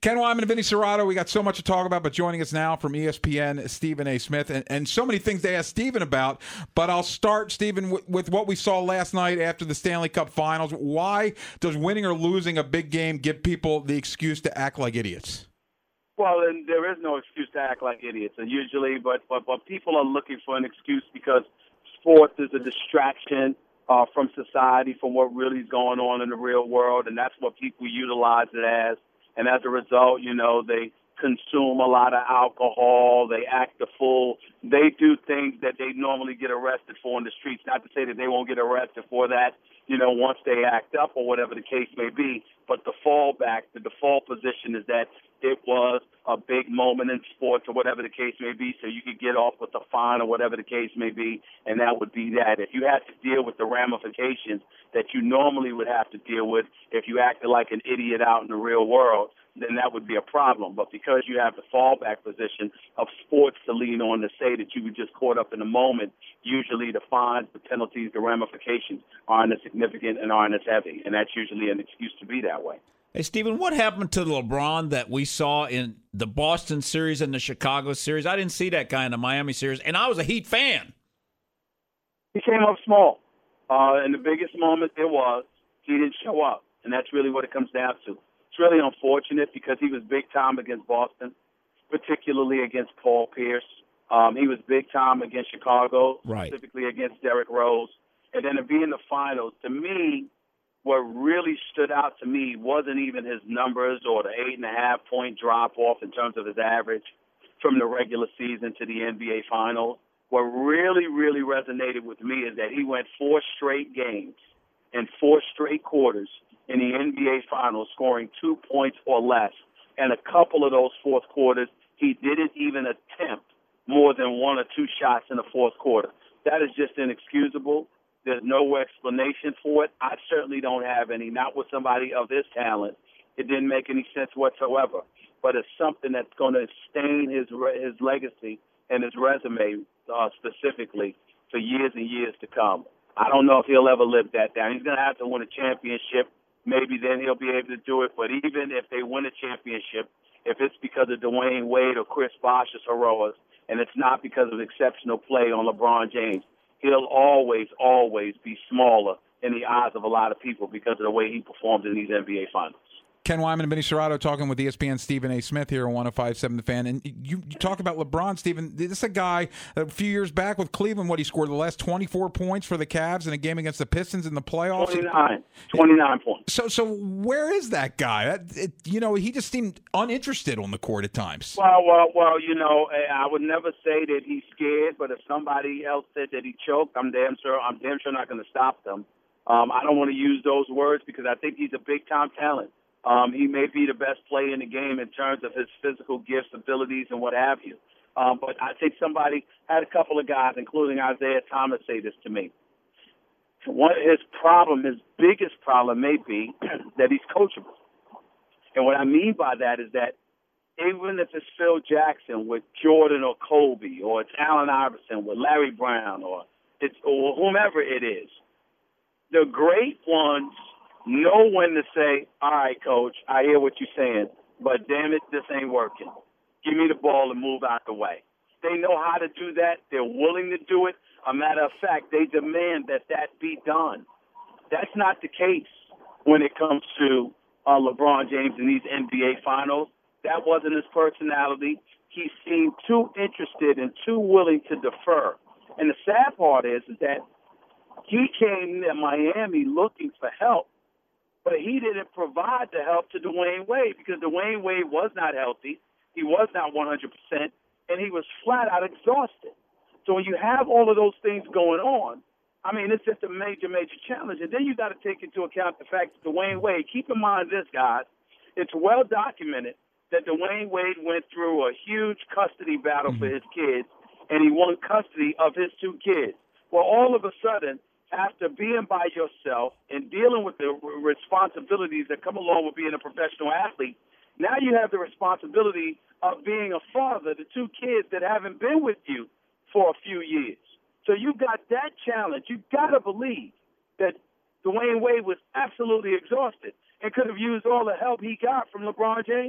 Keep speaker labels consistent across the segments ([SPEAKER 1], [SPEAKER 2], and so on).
[SPEAKER 1] Ken Wyman and Vinny Serrato, we got so much to talk about, but joining us now from ESPN, Stephen A. Smith, and so many things to ask Stephen about. But I'll start, Stephen, with what we saw last night after the Stanley Cup Finals. Why does winning or losing a big game give people the excuse to act like idiots?
[SPEAKER 2] Well, and there is no excuse to act like idiots, and usually, but people are looking for an excuse because sports is a distraction from society, from what really is going on in the real world, and that's what people utilize it as. And as a result, they consume a lot of alcohol, they act a fool, they do things that they normally get arrested for in the streets. Not to say that they won't get arrested for that, once they act up or whatever the case may be, but the default position is that it was a big moment in sports or whatever the case may be, so you could get off with a fine or whatever the case may be, and that would be that. If you had to deal with the ramifications that you normally would have to deal with if you acted like an idiot out in the real world, then that would be a problem. But because you have the fallback position of sports to lean on to say that you were just caught up in the moment, usually the fines, the penalties, the ramifications aren't as significant and aren't as heavy, and that's usually an excuse to be that way.
[SPEAKER 3] Hey, Stephen, what happened to LeBron that we saw in the Boston series and the Chicago series? I didn't see that guy in the Miami series, and I was a Heat fan.
[SPEAKER 2] He came up small. And the biggest moment there was, he didn't show up, and that's really what it comes down to. It's really unfortunate because he was big time against Boston, particularly against Paul Pierce. He was big time against Chicago,
[SPEAKER 3] right,
[SPEAKER 2] specifically against Derrick Rose. And then to be in the finals, to me, what really stood out to me wasn't even his numbers or the 8.5-point drop-off in terms of his average from the regular season to the NBA Finals. What really, really resonated with me is that he went 4 straight games and 4 straight quarters in the NBA Finals, scoring 2 points or less. And a couple of those fourth quarters, he didn't even attempt more than 1 or 2 shots in the fourth quarter. That is just inexcusable. There's no explanation for it. I certainly don't have any, not with somebody of this talent. It didn't make any sense whatsoever. But it's something that's going to stain his legacy and his resume specifically for years and years to come. I don't know if he'll ever live that down. He's going to have to win a championship. Maybe then he'll be able to do it. But even if they win a championship, if it's because of Dwayne Wade or Chris Bosh's heroics, and it's not because of exceptional play on LeBron James, he'll always, always be smaller in the eyes of a lot of people because of the way he performed in these NBA Finals.
[SPEAKER 1] Ken Wyman and Vinny Serrato talking with ESPN Stephen A. Smith here on 105.7 The Fan. And you talk about LeBron, Stephen. This is a guy a few years back with Cleveland, he scored the last 24 points for the Cavs in a game against the Pistons in the playoffs.
[SPEAKER 2] 29 points.
[SPEAKER 1] So where is that guy? He just seemed uninterested on the court at times.
[SPEAKER 2] Well, I would never say that he's scared, but if somebody else said that he choked, I'm damn sure not going to stop them. I don't want to use those words because I think he's a big-time talent. He may be the best player in the game in terms of his physical gifts, abilities, and what have you. But I think somebody had a couple of guys, including Isaiah Thomas, say this to me. His biggest problem may be that he's coachable. And what I mean by that is that even if it's Phil Jackson with Jordan or Kobe, or it's Allen Iverson with Larry Brown, or whomever it is, the great ones know when to say, all right, coach, I hear what you're saying, but damn it, this ain't working. Give me the ball and move out the way. They know how to do that. They're willing to do it. A matter of fact, they demand that be done. That's not the case when it comes to LeBron James in these NBA Finals. That wasn't his personality. He seemed too interested and too willing to defer. And the sad part is that he came to Miami looking for help, but he didn't provide the help to Dwayne Wade because Dwayne Wade was not healthy. He was not 100%, and he was flat out exhausted. So when you have all of those things going on, it's just a major, major challenge. And then you got to take into account the fact that Dwayne Wade, keep in mind this, guys, it's well documented that Dwayne Wade went through a huge custody battle for his kids, and he won custody of his 2 kids. Well, all of a sudden, after being by yourself and dealing with the responsibilities that come along with being a professional athlete, now you have the responsibility of being a father to 2 kids that haven't been with you for a few years. So you got that challenge. You got to believe that Dwayne Wade was absolutely exhausted and could have used all the help he got from LeBron James.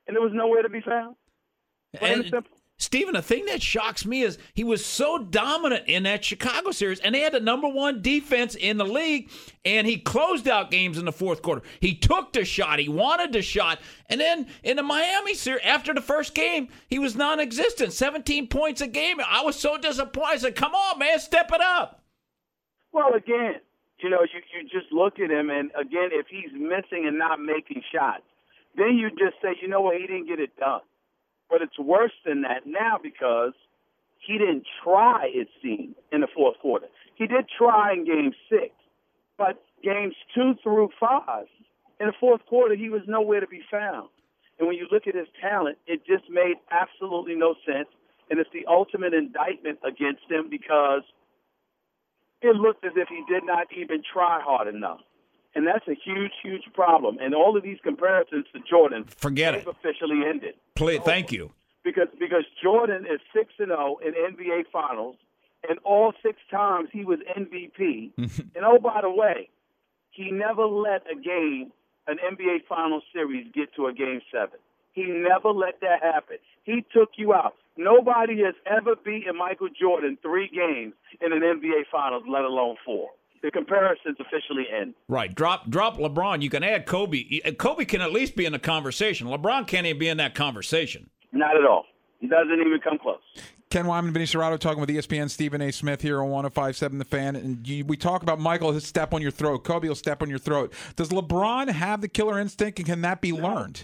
[SPEAKER 2] and it was nowhere to be found. Plain and simple.
[SPEAKER 3] Stephen, the thing that shocks me is he was so dominant in that Chicago series, and they had the number one defense in the league, and he closed out games in the fourth quarter. He took the shot. He wanted the shot. And then in the Miami series, after the first game, he was non-existent, 17 points a game. I was so disappointed. I said, come on, man, step it up.
[SPEAKER 2] Well, again, you just look at him, and, again, if he's missing and not making shots, then you just say, you know what, he didn't get it done. But it's worse than that now because he didn't try, it seemed, in the fourth quarter. He did try in Game 6, but Games 2 through 5, in the fourth quarter, he was nowhere to be found. And when you look at his talent, it just made absolutely no sense, and it's the ultimate indictment against him because it looked as if he did not even try hard enough. And that's a huge, huge problem. And all of these comparisons to Jordan,
[SPEAKER 3] forget it,
[SPEAKER 2] officially ended.
[SPEAKER 3] Thank you.
[SPEAKER 2] Because Jordan is 6-0 in NBA Finals, and all 6 times he was MVP. And oh, by the way, he never let an NBA Finals series get to a Game 7. He never let that happen. He took you out. Nobody has ever beaten Michael Jordan 3 games in an NBA Finals, let alone 4. The comparisons officially end.
[SPEAKER 3] Right. Drop LeBron. You can add Kobe. Kobe can at least be in the conversation. LeBron can't even be in that conversation.
[SPEAKER 2] Not at all. He doesn't even come close.
[SPEAKER 1] Ken Wyman, Vinny Cerrato talking with ESPN Stephen A. Smith here on 105.7 The Fan. And we talk about Michael, his step on your throat. Kobe will step on your throat. Does LeBron have the killer instinct, and can that be learned?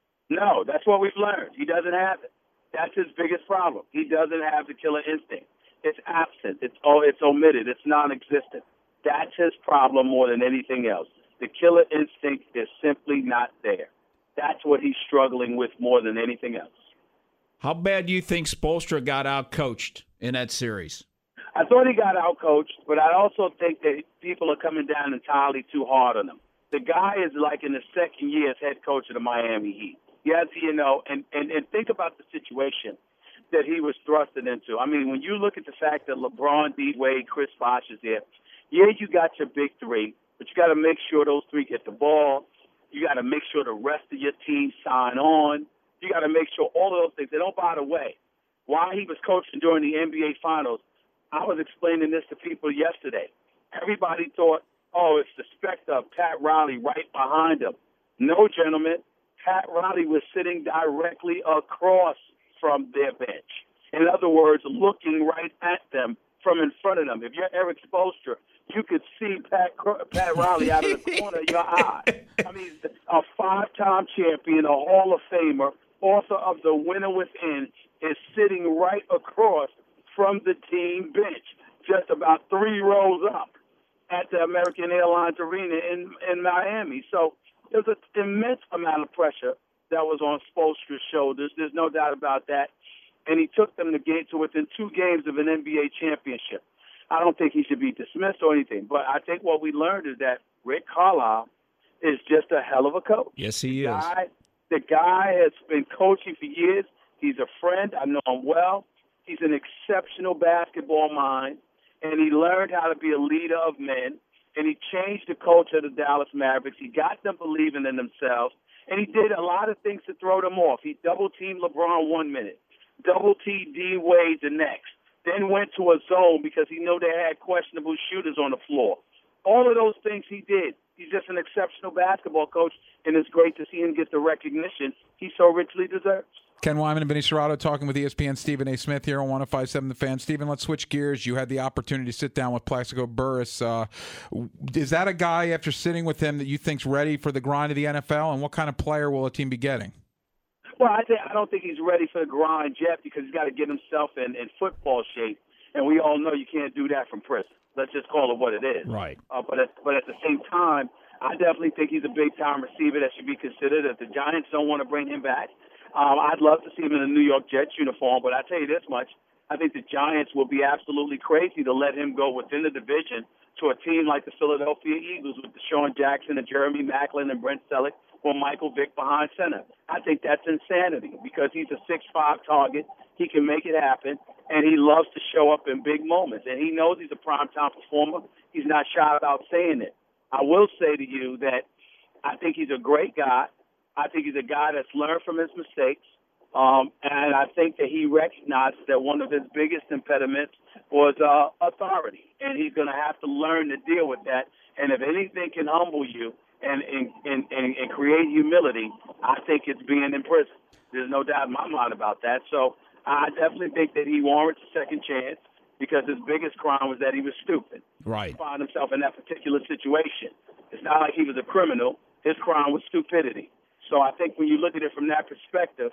[SPEAKER 2] No, that's what we've learned. He doesn't have it. That's his biggest problem. He doesn't have the killer instinct. It's absent. It's omitted. It's non-existent. That's his problem more than anything else. The killer instinct is simply not there. That's what he's struggling with more than anything else.
[SPEAKER 3] How bad do you think Spoelstra got out-coached in that series?
[SPEAKER 2] I thought he got out-coached, but I also think that people are coming down entirely too hard on him. The guy is like in the second year as head coach of the Miami Heat. Yes, and think about the situation that he was thrusted into. I mean, when you look at the fact that LeBron, D-Wade, Chris Bosh is there, yeah, you got your big 3, but you got to make sure those 3 get the ball. You got to make sure the rest of your team sign on. You got to make sure all of those things. And oh, by the way, while he was coaching during the NBA Finals, I was explaining this to people yesterday. Everybody thought, oh, it's the specter of Pat Riley right behind him. No, gentlemen, Pat Riley was sitting directly across from their bench. In other words, looking right at them from in front of them. If you're Eric Spoelstra, you could see Pat Riley out of the corner of your eye. I mean, a 5-time champion, a Hall of Famer, author of The Winner Within, is sitting right across from the team bench, just about 3 rows up at the American Airlines Arena in Miami. So there's an immense amount of pressure that was on Spoelstra's shoulders. There's no doubt about that. And he took them to within 2 games of an NBA championship. I don't think he should be dismissed or anything, but I think what we learned is that Rick Carlisle is just a hell of a coach.
[SPEAKER 3] Yes, he is.
[SPEAKER 2] The guy has been coaching for years. He's a friend. I know him well. He's an exceptional basketball mind, and he learned how to be a leader of men, and he changed the culture of the Dallas Mavericks. He got them believing in themselves, and he did a lot of things to throw them off. He double-teamed LeBron 1 minute, double-teamed D-Wade the next, then went to a zone because he knew they had questionable shooters on the floor. All of those things he did. He's just an exceptional basketball coach, and it's great to see him get the recognition he so richly deserves.
[SPEAKER 1] Ken Wyman and Vinny Cerrato talking with ESPN Stephen A. Smith here on 105.7 The Fan. Stephen, let's switch gears. You had the opportunity to sit down with Plaxico Burress. Is that a guy, after sitting with him, that you think's ready for the grind of the NFL, and what kind of player will a team be getting?
[SPEAKER 2] Well, I don't think he's ready for the grind yet because he's got to get himself in football shape, and we all know you can't do that from prison. Let's just call it what it is.
[SPEAKER 3] Right.
[SPEAKER 2] But at the same time, I definitely think he's a big-time receiver that should be considered. If the Giants don't want to bring him back, I'd love to see him in a New York Jets uniform. But I tell you this much, I think the Giants will be absolutely crazy to let him go within the division to a team like the Philadelphia Eagles with Deshaun Jackson and Jeremy Maclin and Brent Selleck or Michael Vick behind center. I think that's insanity because he's a 6'5" target. He can make it happen, and he loves to show up in big moments. And he knows he's a primetime performer. He's not shy about saying it. I will say to you that I think he's a great guy. I think he's a guy that's learned from his mistakes. And I think that he recognized that one of his biggest impediments was authority. And he's going to have to learn to deal with that. And if anything can humble you and create humility, I think it's being in prison. There's no doubt in my mind about that. So I definitely think that he warrants a second chance because his biggest crime was that he was stupid.
[SPEAKER 3] Right.
[SPEAKER 2] He found himself in that particular situation. It's not like he was a criminal. His crime was stupidity. So I think when you look at it from that perspective,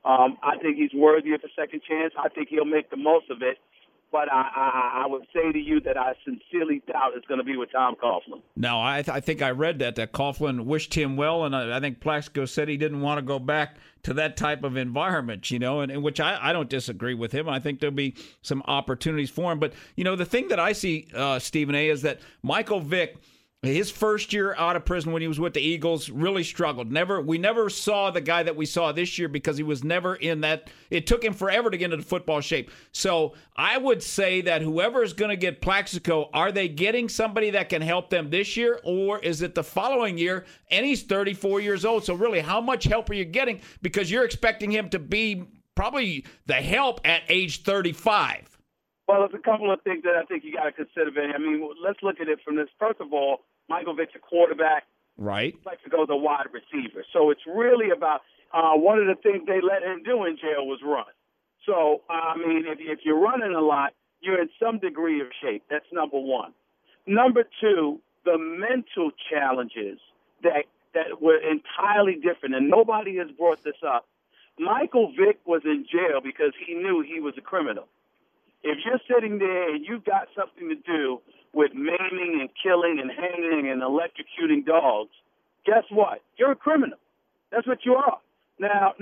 [SPEAKER 2] I think he's worthy of a second chance. I think he'll make the most of it. But I would say to you that I sincerely doubt it's going to be with Tom Coughlin.
[SPEAKER 3] No, I think I read that Coughlin wished him well, and I think Plaxico said he didn't want to go back to that type of environment, and which I don't disagree with him. I think there'll be some opportunities for him. But, the thing that I see, Stephen A., is that Michael Vick, his first year out of prison when he was with the Eagles, really struggled. We never saw the guy that we saw this year because he was never in that. It took him forever to get into football shape. So I would say that whoever is going to get Plaxico, are they getting somebody that can help them this year, or is it the following year? And he's 34 years old. So really, how much help are you getting? Because you're expecting him to be probably the help at age 35.
[SPEAKER 2] Well, there's a couple of things that I think you got to consider, Benny. I mean, let's look at it from this. First of all, Michael Vick's a quarterback.
[SPEAKER 3] Right.
[SPEAKER 2] Plaxico's a wide receiver. So it's really about one of the things they let him do in jail was run. So, I mean, if you're running a lot, you're in some degree of shape. That's number one. Number two, the mental challenges that were entirely different, and nobody has brought this up. Michael Vick was in jail because he knew he was a criminal. If you're sitting there and you've got something to do with maiming and killing and hanging and electrocuting dogs, guess what? You're a criminal. That's what you are. Now,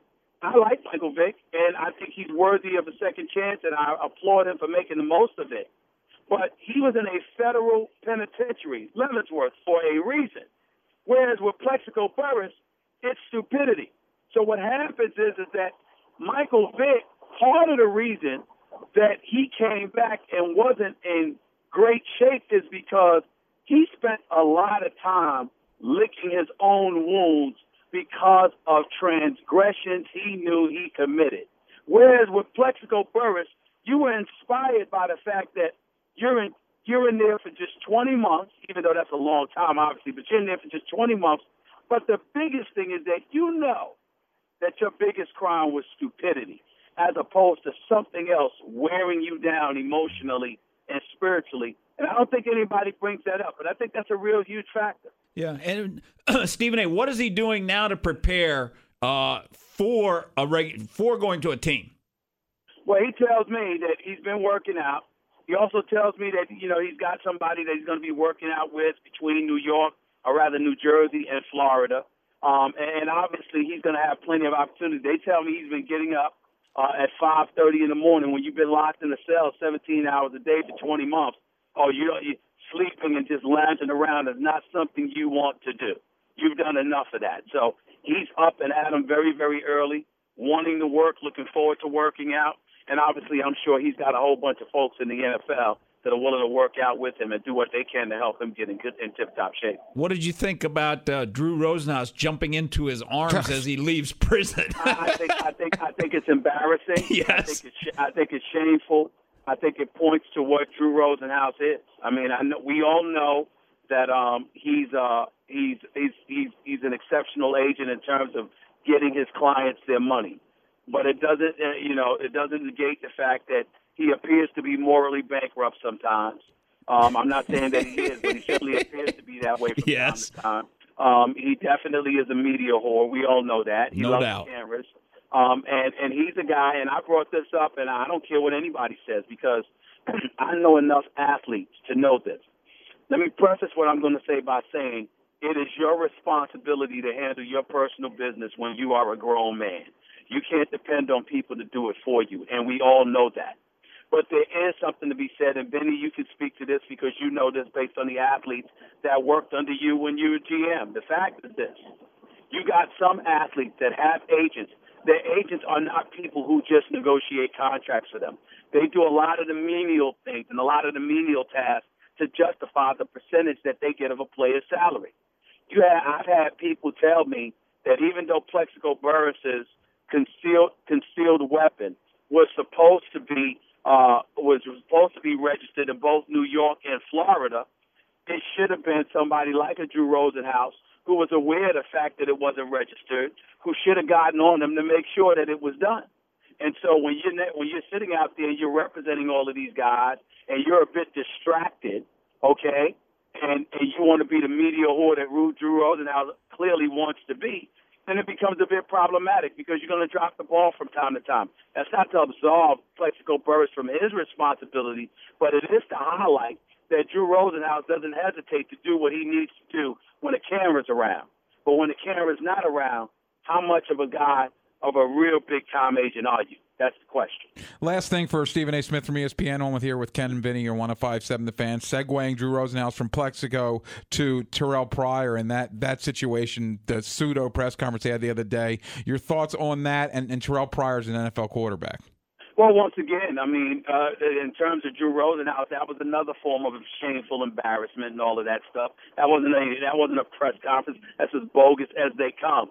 [SPEAKER 2] I like Michael Vick, and I think he's worthy of a second chance, and I applaud him for making the most of it. But he was in a federal penitentiary, Leavenworth, for a reason. Whereas with Plaxico Burress, it's stupidity. So what happens is that Michael Vick, part of the reason that he came back and wasn't in great shape is because he spent a lot of time licking his own wounds because of transgressions he knew he committed. Whereas with Plaxico Burress, you were inspired by the fact that you're in there for just 20 months, even though that's a long time, obviously, but you're in there for just 20 months. But the biggest thing is that you know that your biggest crime was stupidity, as opposed to something else wearing you down emotionally and spiritually. And I don't think anybody brings that up, but I think that's a real huge factor.
[SPEAKER 3] Yeah, and Stephen A., what is he doing now to prepare for going to a team?
[SPEAKER 2] Well, he tells me that he's been working out. He also tells me that, he's got somebody that he's going to be working out with between New York, or rather New Jersey and Florida. And obviously he's going to have plenty of opportunity. They tell me he's been getting up at 5:30 in the morning when you've been locked in a cell 17 hours a day for 20 months. Oh, you're sleeping and just lounging around is not something you want to do. You've done enough of that. So he's up and at 'em very, very early, wanting to work, looking forward to working out. And obviously I'm sure he's got a whole bunch of folks in the NFL that are willing to work out with him and do what they can to help him get in tip-top shape.
[SPEAKER 3] What did you think about Drew Rosenhaus jumping into his arms as he leaves prison?
[SPEAKER 2] I think it's embarrassing.
[SPEAKER 3] Yes.
[SPEAKER 2] I think it's shameful. I think it points to what Drew Rosenhaus is. I mean, we all know that he's an exceptional agent in terms of getting his clients their money, but it doesn't negate the fact that he appears to be morally bankrupt sometimes. I'm not saying that he is, but he certainly appears to be that way from time to time. He definitely is a media whore. We all know that. He loves the cameras. And he's a guy, and I brought this up, and I don't care what anybody says because I know enough athletes to know this. Let me preface what I'm going to say by saying it is your responsibility to handle your personal business when you are a grown man. You can't depend on people to do it for you, and we all know that. But there is something to be said, and Benny, you can speak to this because you know this based on the athletes that worked under you when you were GM. The fact is this. You got some athletes that have agents. Their agents are not people who just negotiate contracts for them. They do a lot of the menial things and a lot of the menial tasks to justify the percentage that they get of a player's salary. I've had people tell me that even though Plexico Burress's concealed weapon was supposed to be registered in both New York and Florida, it should have been somebody like a Drew Rosenhaus who was aware of the fact that it wasn't registered, who should have gotten on them to make sure that it was done. And so when you're sitting out there and you're representing all of these guys and you're a bit distracted, okay, and you want to be the media whore that Drew Rosenhaus clearly wants to be, then it becomes a bit problematic because you're going to drop the ball from time to time. That's not to absolve Plexico Burress from his responsibility, but it is to highlight that Drew Rosenhaus doesn't hesitate to do what he needs to do when the camera's around. But when the camera's not around, how much of a guy, of a real big-time agent are you? That's the question.
[SPEAKER 1] Last thing for Stephen A. Smith from ESPN, on with Ken and Vinny, your 105.7 The Fan, segueing Drew Rosenhaus from Plexico to Terrell Pryor and that situation, the pseudo press conference they had the other day. Your thoughts on that and Terrell Pryor as an NFL quarterback?
[SPEAKER 2] Well, once again, I mean, in terms of Drew Rosenhaus, that was another form of shameful embarrassment and all of that stuff. That wasn't a press conference. That's as bogus as they come.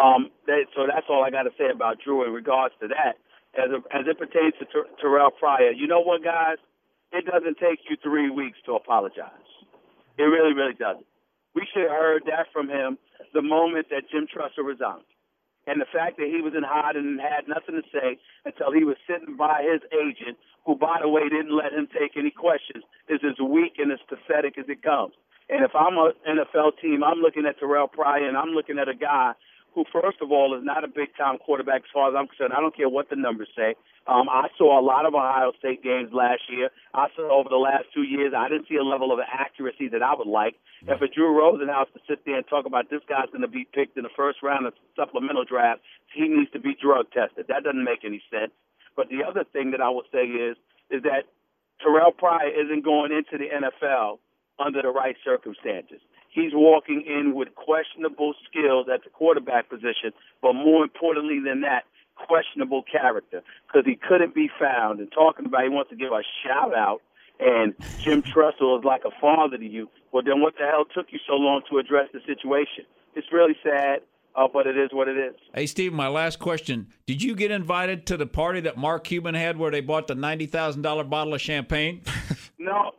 [SPEAKER 2] So that's all I got to say about Drew in regards to that. As it pertains to Terrell Pryor, you know what, guys? It doesn't take you 3 weeks to apologize. It really, really doesn't. We should have heard that from him the moment that Jim Tressel resigned. And the fact that he was in hiding and had nothing to say until he was sitting by his agent, who, by the way, didn't let him take any questions, is as weak and as pathetic as it comes. And if I'm an NFL team, I'm looking at Terrell Pryor, and I'm looking at a guy who, first of all, is not a big-time quarterback as far as I'm concerned. I don't care what the numbers say. I saw a lot of Ohio State games last year. I saw over the last 2 years, I didn't see a level of accuracy that I would like. And for Drew Rosenhaus to sit there and talk about this guy's going to be picked in the first round of supplemental draft, he needs to be drug tested. That doesn't make any sense. But the other thing that I will say is that Terrell Pryor isn't going into the NFL under the right circumstances. He's walking in with questionable skills at the quarterback position, but more importantly than that, questionable character, because he couldn't be found. And talking about he wants to give a shout-out, and Jim Tressel is like a father to you. Well, then what the hell took you so long to address the situation? It's really sad, but it is what it is.
[SPEAKER 3] Hey, Steve, my last question. Did you get invited to the party that Mark Cuban had where they bought the $90,000 bottle of champagne?
[SPEAKER 2] No.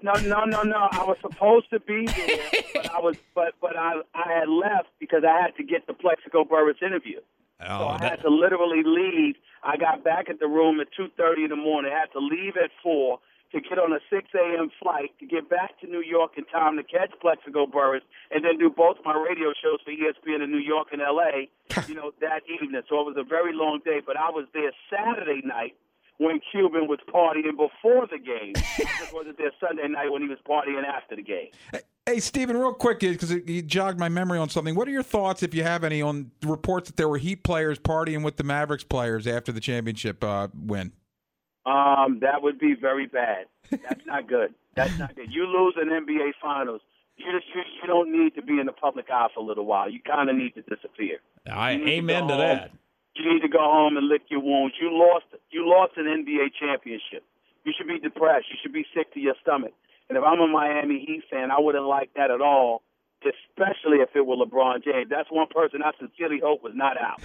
[SPEAKER 2] I was supposed to be there, but I had left because I had to get the Plexico Burress interview. So I had to literally leave. I got back at the room at 2:30 in the morning. I had to leave at 4 to get on a 6 a.m. flight to get back to New York in time to catch Plexico Burress and then do both my radio shows for ESPN in New York and L.A., that evening. So it was a very long day, but I was there Saturday night when Cuban was partying before the game. I just wasn't there Sunday night when he was partying after the game.
[SPEAKER 1] Hey, Stephen, real quick, because you jogged my memory on something. What are your thoughts, if you have any, on reports that there were Heat players partying with the Mavericks players after the championship win?
[SPEAKER 2] That would be very bad. That's not good. That's not good. You lose an NBA Finals, you don't need to be in the public eye for a little while. You kind of need to disappear.
[SPEAKER 3] Amen to that.
[SPEAKER 2] You need to go home and lick your wounds. You lost an NBA championship. You should be depressed. You should be sick to your stomach. And if I'm a Miami Heat fan, I wouldn't like that at all, especially if it were LeBron James. That's one person I sincerely hope was not out.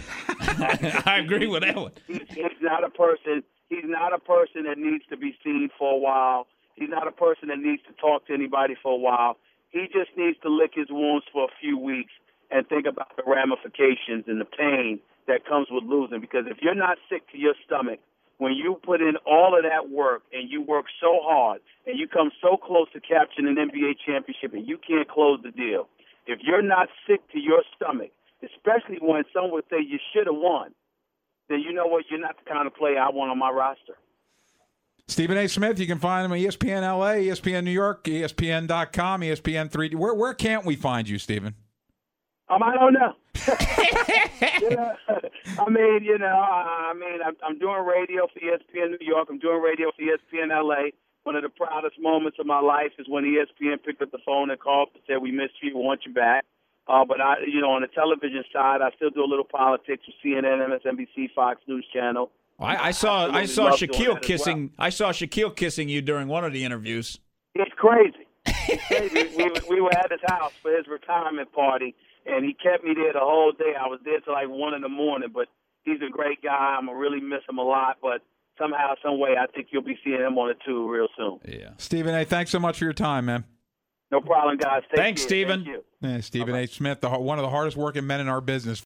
[SPEAKER 3] I agree with that one.
[SPEAKER 2] He's not a person. He's not a person that needs to be seen for a while. He's not a person that needs to talk to anybody for a while. He just needs to lick his wounds for a few weeks and think about the ramifications and the pain that comes with losing. Because if you're not sick to your stomach, when you put in all of that work and you work so hard and you come so close to capturing an NBA championship and you can't close the deal, if you're not sick to your stomach, especially when some would say you should have won, then you know what? You're not the kind of player I want on my roster.
[SPEAKER 1] Stephen A. Smith, you can find him at ESPN LA, ESPN New York, ESPN.com, ESPN 3D. Where can't we find you, Stephen?
[SPEAKER 2] I don't know. I'm doing radio for ESPN New York. I'm doing radio for ESPN LA. One of the proudest moments of my life is when ESPN picked up the phone and called and said, "We missed you. We want you back." But on the television side, I still do a little politics with CNN, MSNBC, Fox News Channel.
[SPEAKER 3] I saw Shaquille kissing. Well. I saw Shaquille kissing you during one of the interviews.
[SPEAKER 2] It's crazy. We were at his house for his retirement party, and he kept me there the whole day. I was there till like 1 in the morning, but he's a great guy. I'm going to really miss him a lot, but somehow, some way, I think you'll be seeing him on the tube real soon.
[SPEAKER 3] Yeah.
[SPEAKER 1] Stephen A., thanks so much for your time, man.
[SPEAKER 2] No problem, guys.
[SPEAKER 3] Thanks,
[SPEAKER 2] care.
[SPEAKER 3] Stephen.
[SPEAKER 2] Thank you.
[SPEAKER 1] Yeah, Stephen A. Smith, one of the hardest working men in our business.